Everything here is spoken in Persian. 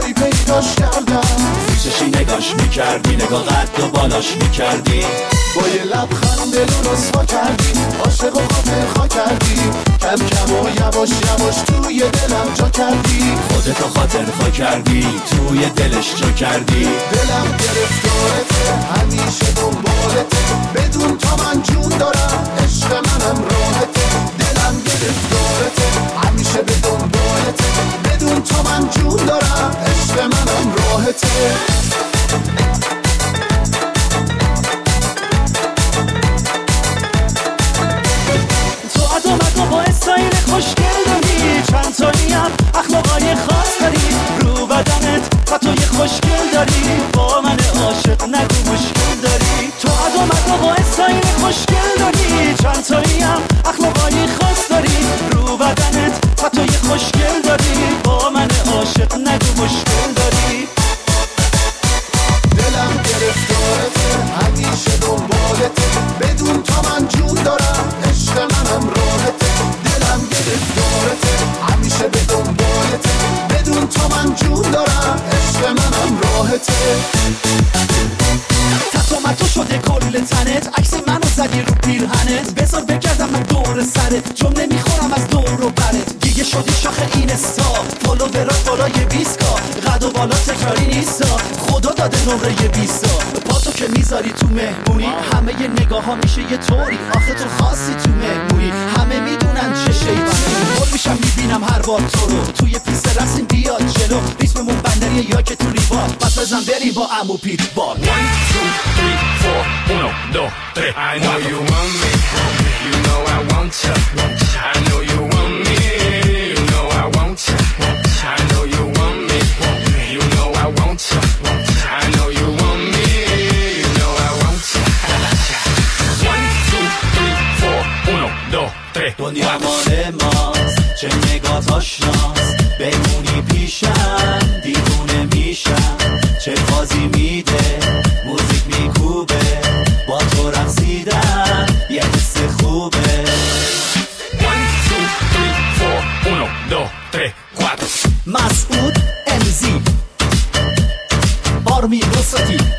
جایی پیداش کردم. پیششی نگاش میکردی، نگاه قد و بالاش میکردی، با یه لبخند دل رو رسوا کردی، عاشق و خاطر خوا کردی، کم کم و یواش یواش توی دلم جا کردی. خودتو خاطر خوا کردی، توی دلش جا کردی. دلم گرفتارته، همیشه دنبالته، بدون تا من جون دارم، عشق منم راحته. دلم گرفتارته، همیشه به دنبالته، بدون تا من جون دارم، عشق منم راحته. با استایل خوشگل داری، چند تایی هم اخلاقای خاص داری، رو بدنت خطای خوشگل داری، با من عاشق نگو مشکل داری. تو عدامت با استایل خوشگل داری، چند تایی هم اخلاقای خاص داری، رو بدنت خطای خوشگل داری، با من عاشق نگو مشکل داری. دلم گرفتارته، همیشه دنبالته، بدون تا من جون دارم، عشق منم راحته. دلم گرفتارته، همیشه به دنبالته، بدون تا من جون دارم، عشق منم راحته. تتومتو شده کل تنت، عکس منو زدی رو پیرهنت، بذار بگردم من دور سرت، جمله میخورم از دور و برت. دیگه شدی شاخ این استار، فالوورات بالای 20K، قد و بالا تکراری نیستا، خدا داده نمره 20 پا تو که میذاری تو مهمونی، همه ی نگاه ها میشه یه طوری، آخه تو خاصی تو مهمونی، همه میدونن چه شیطانی. بول میشم میبینم هر بار تو رو، توی پیست رسیم بیاد جلو، ریتممون بندریه یا که تو ریبار، پس بزن بریم با عمو پیت بار. 1 2 3 4 1 2 3 I know you want me, you know I want you, I know you want me, you know I want you, I know you want me, you know I want you, I know you want me, you know I want you. 1 2 3 4 1 2 3 دنیا مال ماست، چه نگاه آشناست، بمونی پیشم دیوونه میشم، چه بازی میده موزیک میکوبه، با تو رقصیدن یه حس خوبه. 1 2 3 4 1 2 3 4 مسعود امزی، آرمین وسطی،